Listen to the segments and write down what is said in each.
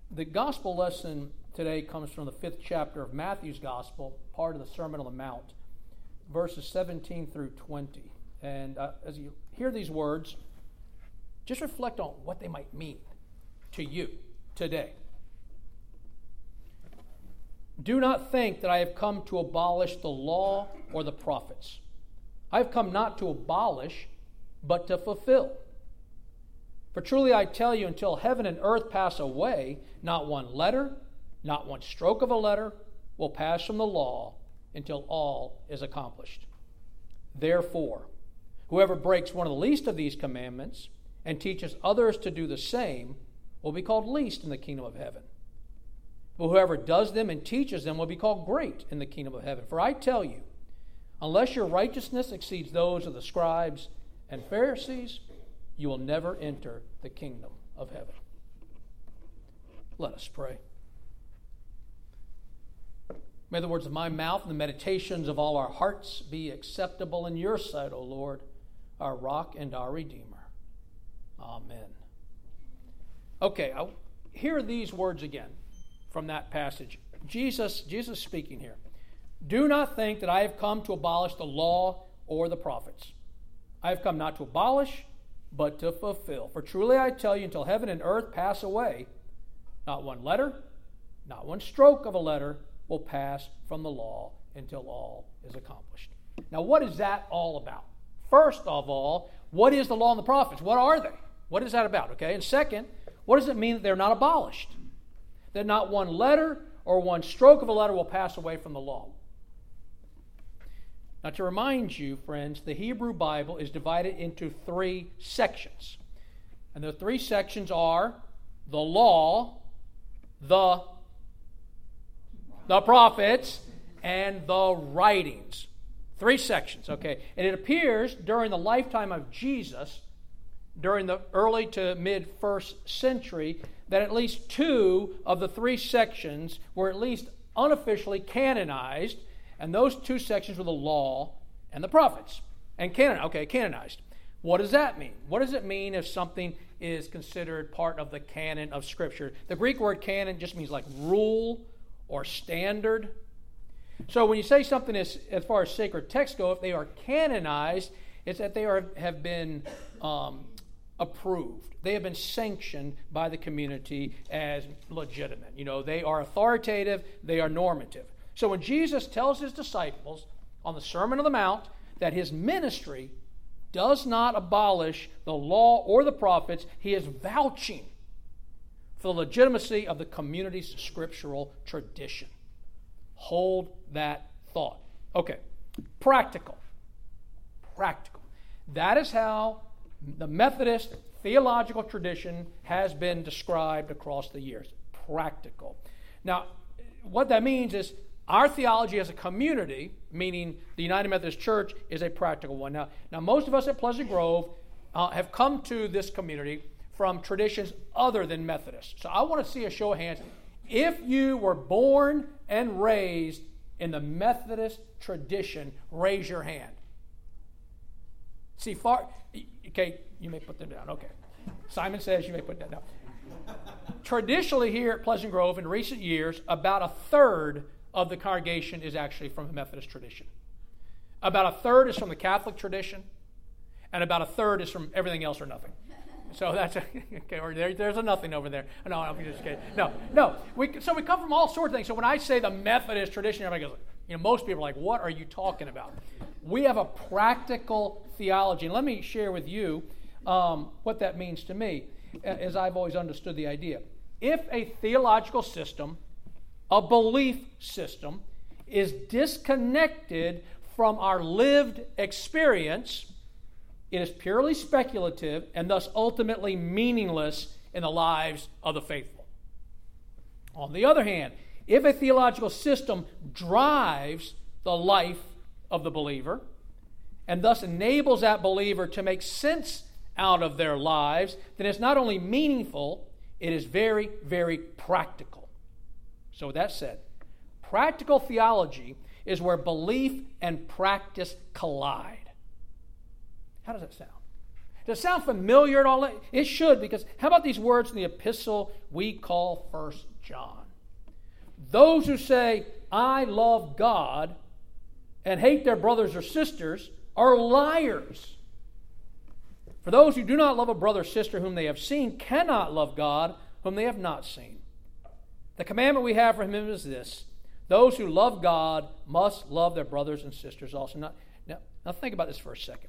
The gospel lesson today comes from the 5th chapter of Matthew's gospel, part of the Sermon on the Mount, verses 17 through 20. And as you hear these words, just reflect on what they might mean to you today. Do not think that I have come to abolish the law or the prophets. I have come not to abolish, but to fulfill. For truly I tell you, until heaven and earth pass away, not one letter, not one stroke of a letter will pass from the law until all is accomplished. Therefore, whoever breaks one of the least of these commandments and teaches others to do the same will be called least in the kingdom of heaven. But whoever does them and teaches them will be called great in the kingdom of heaven. For I tell you, unless your righteousness exceeds those of the scribes and Pharisees, you will never enter the kingdom of heaven. Let us pray. May the words of my mouth and the meditations of all our hearts be acceptable in your sight, O Lord, our rock and our Redeemer. Amen. Okay, hear these words again from that passage. Jesus speaking here. Do not think that I have come to abolish the law or the prophets. I have come not to abolish, but to fulfill. For truly I tell you, until heaven and earth pass away, not one letter, not one stroke of a letter will pass from the law until all is accomplished. Now, what is that all about? First of all, what is the law and the prophets? What are they? What is that about? Okay, and second, what does it mean that they're not abolished? That not one letter or one stroke of a letter will pass away from the law. Now, to remind you, friends, the Hebrew Bible is divided into 3 sections. And the 3 sections are the law, the prophets, and the writings. 3 sections, okay? And it appears during the lifetime of Jesus, during the early to mid-1st century, that at least 2 of the 3 sections were at least unofficially canonized. And those 2 sections were the law and the prophets. And canonized. What does that mean? What does it mean if something is considered part of the canon of Scripture? The Greek word canon just means like rule or standard. So when you say something as far as sacred texts go, if they are canonized, it's that they have been approved. They have been sanctioned by the community as legitimate. You know, they are authoritative, they are normative. So when Jesus tells his disciples on the Sermon on the Mount that his ministry does not abolish the law or the prophets, he is vouching for the legitimacy of the community's scriptural tradition. Hold that thought. Okay, practical. That is how the Methodist theological tradition has been described across the years. Practical. Now, what that means is our theology as a community, meaning the United Methodist Church, is a practical one. Now most of us at Pleasant Grove have come to this community from traditions other than Methodist. So I want to see a show of hands. If you were born and raised in the Methodist tradition, raise your hand. Okay, you may put them down. Okay. Simon says you may put that down. Traditionally here at Pleasant Grove in recent years, about 1/3 of the congregation is actually from the Methodist tradition. About 1/3 is from the Catholic tradition, and about 1/3 is from everything else or nothing. So that's okay. Or there's a nothing over there. No, I'm just kidding. No. We come from all sorts of things. So when I say the Methodist tradition, everybody goes, most people are like, "What are you talking about?" We have a practical theology, and let me share with you what that means to me, as I've always understood the idea. If a theological system, a belief system, is disconnected from our lived experience, it is purely speculative and thus ultimately meaningless in the lives of the faithful. On the other hand, if a theological system drives the life of the believer and thus enables that believer to make sense out of their lives, then it's not only meaningful, it is very, very practical. So with that said, practical theology is where belief and practice collide. How does that sound? Does it sound familiar at all? It should, because how about these words in the epistle we call 1 John? Those who say, I love God, and hate their brothers or sisters are liars. For those who do not love a brother or sister whom they have seen cannot love God whom they have not seen. The commandment we have from him is this: those who love God must love their brothers and sisters also. Now think about this for a second.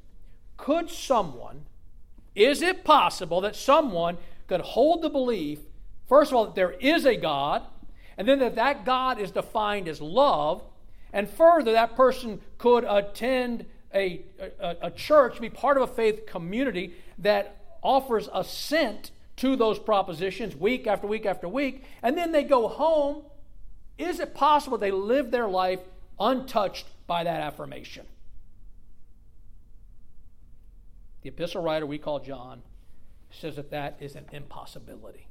Is it possible that someone could hold the belief, first of all, that there is a God, and then that God is defined as love, and further, that person could attend a church, be part of a faith community that offers assent to those propositions week after week after week, and then they go home? Is it possible they live their life untouched by that affirmation? The epistle writer we call John says that is an impossibility.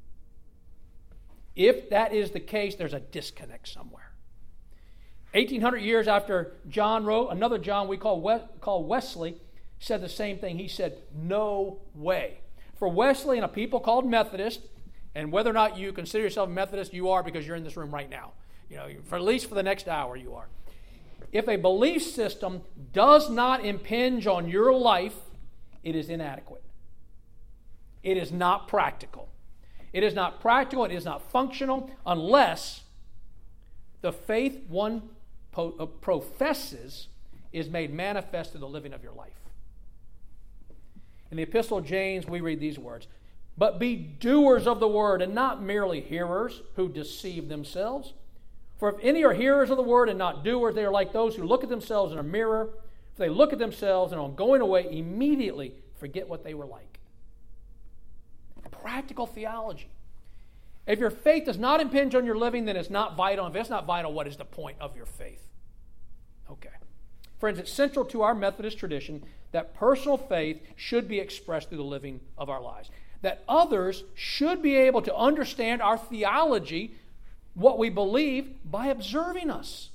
If that is the case, there's a disconnect somewhere. 1,800 years after John wrote, another John we call Wesley said the same thing. He said, no way. For Wesley and a people called Methodist, and whether or not you consider yourself a Methodist, you are, because you're in this room right now. For at least for the next hour, you are. If a belief system does not impinge on your life, it is inadequate. It is not practical. It is not practical, it is not functional, unless the faith one professes is made manifest in the living of your life. In the Epistle of James, we read these words: but be doers of the word, and not merely hearers who deceive themselves. For if any are hearers of the word and not doers, they are like those who look at themselves in a mirror. If they look at themselves and on going away immediately forget what they were like. Practical theology. If your faith does not impinge on your living, then it's not vital. If it's not vital, what is the point of your faith? Okay. Friends, it's central to our Methodist tradition that personal faith should be expressed through the living of our lives. That others should be able to understand our theology, what we believe, by observing us.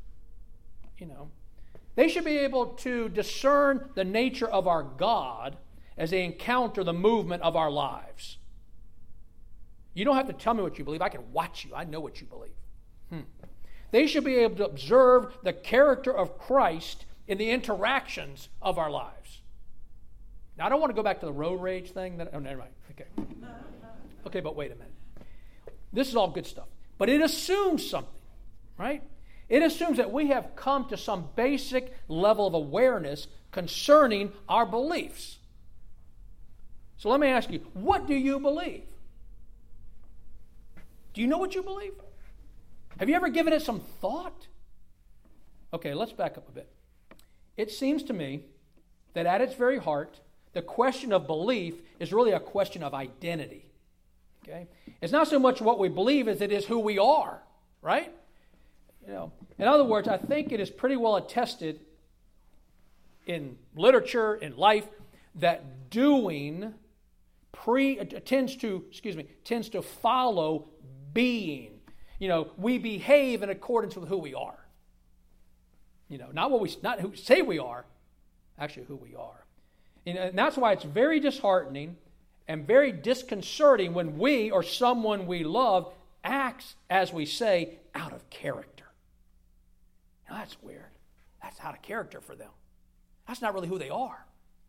They should be able to discern the nature of our God as they encounter the movement of our lives. You don't have to tell me what you believe. I can watch you. I know what you believe. They should be able to observe the character of Christ in the interactions of our lives. Now, I don't want to go back to the road rage thing. Never mind. Okay, but wait a minute. This is all good stuff. But it assumes something, right? It assumes that we have come to some basic level of awareness concerning our beliefs. So let me ask you, what do you believe? Do you know what you believe? Have you ever given it some thought? Okay, let's back up a bit. It seems to me that at its very heart, the question of belief is really a question of identity. Okay? It's not so much what we believe as it is who we are, right? In other words, I think it is pretty well attested in literature, in life, that doing tends to follow being. We behave in accordance with who we are. Not who we say we are, actually who we are. And that's why it's very disheartening and very disconcerting when we or someone we love acts, as we say, out of character. Now that's weird. That's out of character for them. That's not really who they are.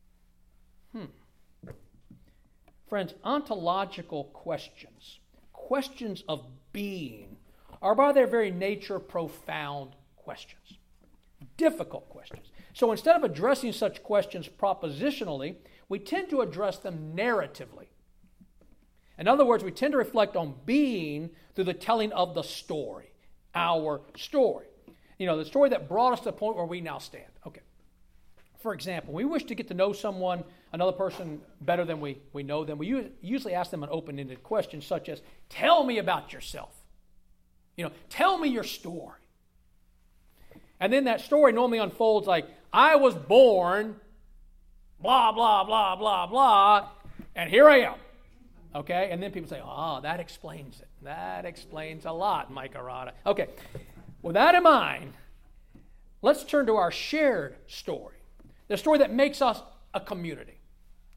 Friends, ontological questions of being, are by their very nature profound questions. Difficult questions. So instead of addressing such questions propositionally, we tend to address them narratively. In other words, we tend to reflect on being through the telling of the story, our story. The story that brought us to the point where we now stand. Okay. For example, we wish to get to know another person better than we know them. We usually ask them an open-ended question such as, tell me about yourself. Tell me your story. And then that story normally unfolds like, I was born, blah, blah, blah, blah, blah, and here I am. Okay? And then people say, that explains it. That explains a lot, Mike Arata. Okay. With that in mind, let's turn to our shared story. The story that makes us a community.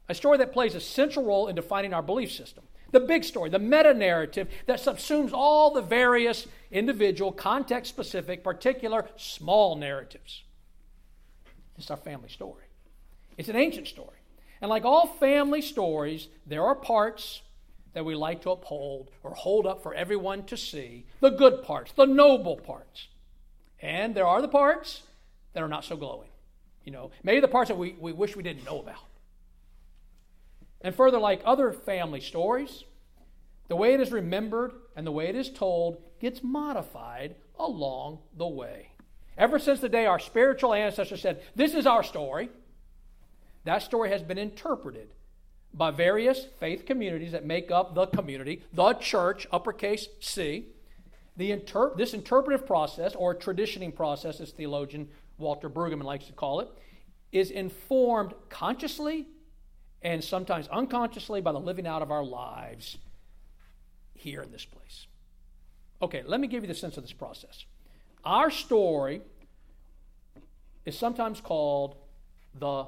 A story that plays a central role in defining our belief system. The big story, the meta-narrative that subsumes all the various individual, context-specific, particular, small narratives. It's our family story. It's an ancient story. And like all family stories, there are parts that we like to uphold or hold up for everyone to see. The good parts, the noble parts. And there are the parts that are not so glowing. Maybe the parts that we wish we didn't know about. And further, like other family stories, the way it is remembered and the way it is told gets modified along the way. Ever since the day our spiritual ancestors said, this is our story, that story has been interpreted by various faith communities that make up the community, the church, uppercase C. This interpretive process, or traditioning process, as theologian Walter Brueggemann likes to call it, is informed consciously and sometimes unconsciously by the living out of our lives here in this place. Okay, let me give you the sense of this process. Our story is sometimes called the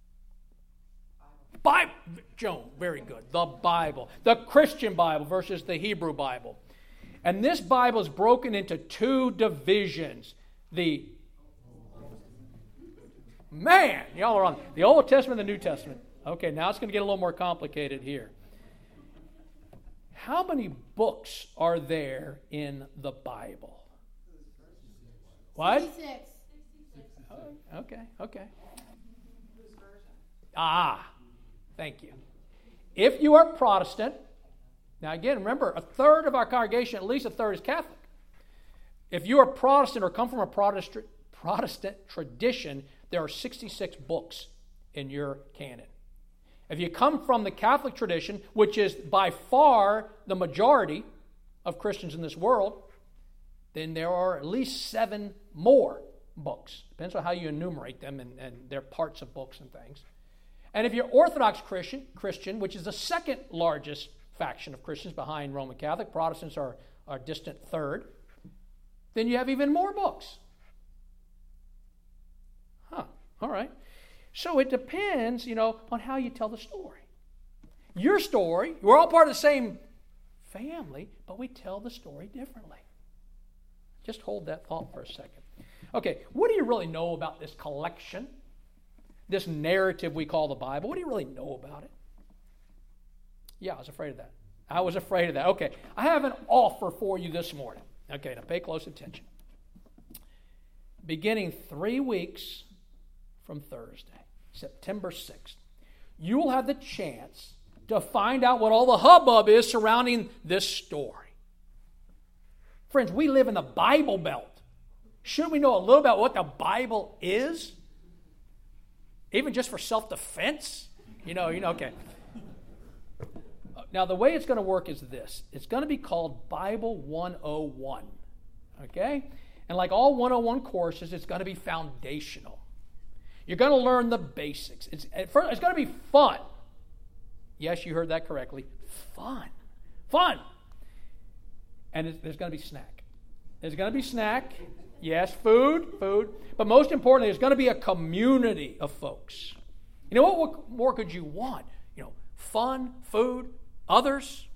Bible. Joan, very good. The Bible. The Christian Bible versus the Hebrew Bible. And this Bible is broken into two divisions. Y'all are on the Old Testament and the New Testament. Okay, now it's going to get a little more complicated here. How many books are there in the Bible? What? 66. Okay. Thank you. If you are Protestant, now again, remember, a third of our congregation, at least a third, is Catholic. If you are Protestant or come from a Protestant tradition, there are 66 books in your canon. If you come from the Catholic tradition, which is by far the majority of Christians in this world, then there are at least 7 more books. Depends on how you enumerate them, and they're parts of books and things. And if you're Orthodox Christian, which is the second largest faction of Christians behind Roman Catholic, Protestants are a distant third, then you have even more books. All right. So it depends, on how you tell the story. Your story, we're all part of the same family, but we tell the story differently. Just hold that thought for a second. Okay, what do you really know about this collection? This narrative we call the Bible? What do you really know about it? Yeah, I was afraid of that. Okay, I have an offer for you this morning. Okay, now pay close attention. Beginning 3 weeks from Thursday, September 6th, you will have the chance to find out what all the hubbub is surrounding this story. Friends, we live in the Bible Belt. Shouldn't we know a little about what the Bible is? Even just for self-defense? Okay. Now, the way it's going to work is this. It's going to be called Bible 101. Okay? And like all 101 courses, it's going to be foundational. You're going to learn the basics. It's going to be fun. Yes, you heard that correctly. Fun. And there's going to be snack. There's going to be snack. Yes, food. But most importantly, there's going to be a community of folks. What more could you want? Fun, food, others.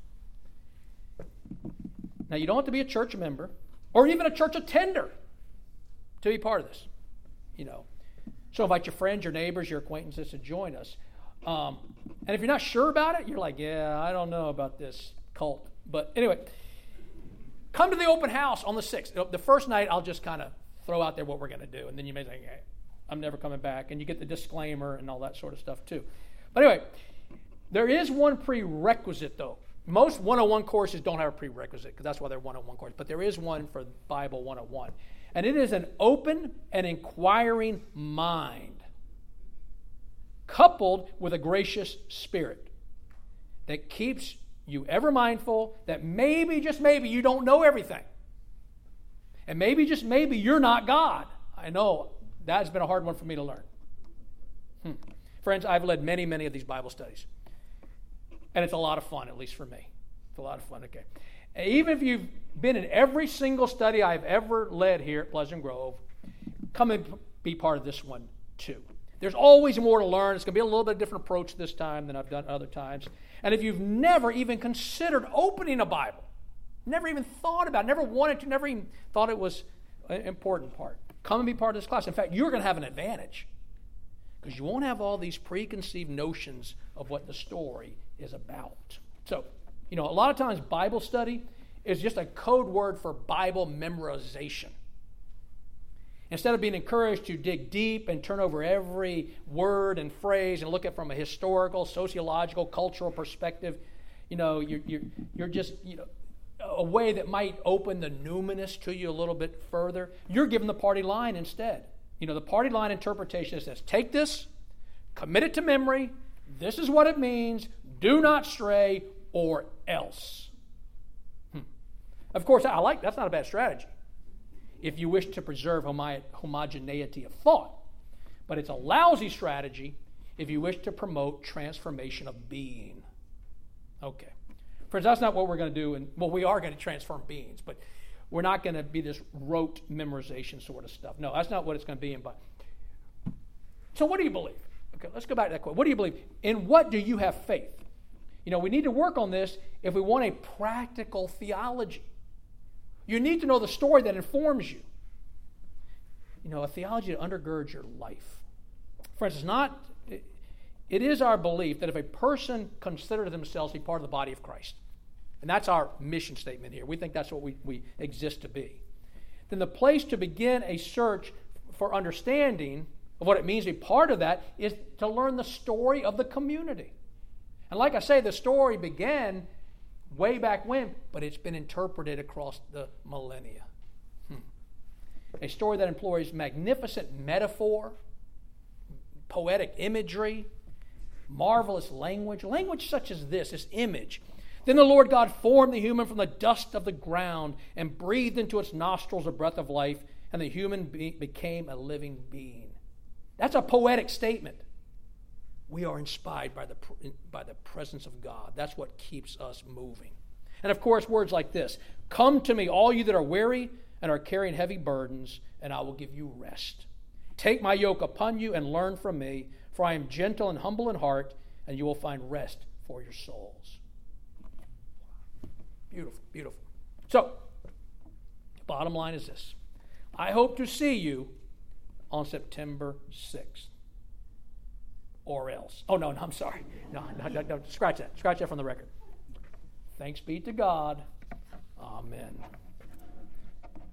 Now, you don't have to be a church member or even a church attender to be part of this. So invite your friends, your neighbors, your acquaintances to join us. And if you're not sure about it, you're like, yeah, I don't know about this cult. But anyway, come to the open house on the 6th. The first night, I'll just kind of throw out there what we're going to do. And then you may think, hey, I'm never coming back. And you get the disclaimer and all that sort of stuff too. But anyway, there is one prerequisite though. Most 101 courses don't have a prerequisite because that's why they're 101 courses. But there is one for Bible 101. And it is an open and inquiring mind coupled with a gracious spirit that keeps you ever mindful that maybe, just maybe, you don't know everything. And maybe, just maybe, you're not God. I know that's been a hard one for me to learn. Friends, I've led many, many of these Bible studies. And it's a lot of fun, at least for me. It's a lot of fun, okay. And even if you've been in every single study I've ever led here at Pleasant Grove, come and be part of this one too. There's always more to learn. It's going to be a little bit different approach this time than I've done other times. And if you've never even considered opening a Bible, never even thought about it, never wanted to, never even thought it was an important part, come and be part of this class. In fact, you're going to have an advantage because you won't have all these preconceived notions of what the story is about. So, a lot of times Bible study is just a code word for Bible memorization. Instead of being encouraged to dig deep and turn over every word and phrase and look at it from a historical, sociological, cultural perspective, you're just, a way that might open the numinous to you a little bit further. You're given the party line instead. The party line interpretation says, take this, commit it to memory, this is what it means, do not stray, or else. Of course, that's not a bad strategy if you wish to preserve homogeneity of thought. But it's a lousy strategy if you wish to promote transformation of being. Okay. Friends, that's not what we're going to do. We are going to transform beings, but we're not going to be this rote memorization sort of stuff. No, that's not what it's going to be. So what do you believe? Okay, let's go back to that quote. What do you believe? In what do you have faith? We need to work on this if we want a practical theology. You need to know the story that informs you. A theology that undergirds your life. Friends, it is our belief that if a person considers themselves to be part of the body of Christ, and that's our mission statement here, we think that's what we exist to be, then the place to begin a search for understanding of what it means to be part of that is to learn the story of the community. And like I say, the story began way back when, but it's been interpreted across the millennia. A story that employs magnificent metaphor, poetic imagery, marvelous language such as this image. Then the Lord God formed the human from the dust of the ground and breathed into its nostrils a breath of life, and the human became a living being. That's a poetic statement. We are inspired by the presence of God. That's what keeps us moving. And of course, words like this: come to me, all you that are weary and are carrying heavy burdens, and I will give you rest. Take my yoke upon you and learn from me, for I am gentle and humble in heart, and you will find rest for your souls. Beautiful, beautiful. So, the bottom line is this. I hope to see you on September 6th. Or else. Oh, no, I'm sorry. No, scratch that. Scratch that from the record. Thanks be to God. Amen.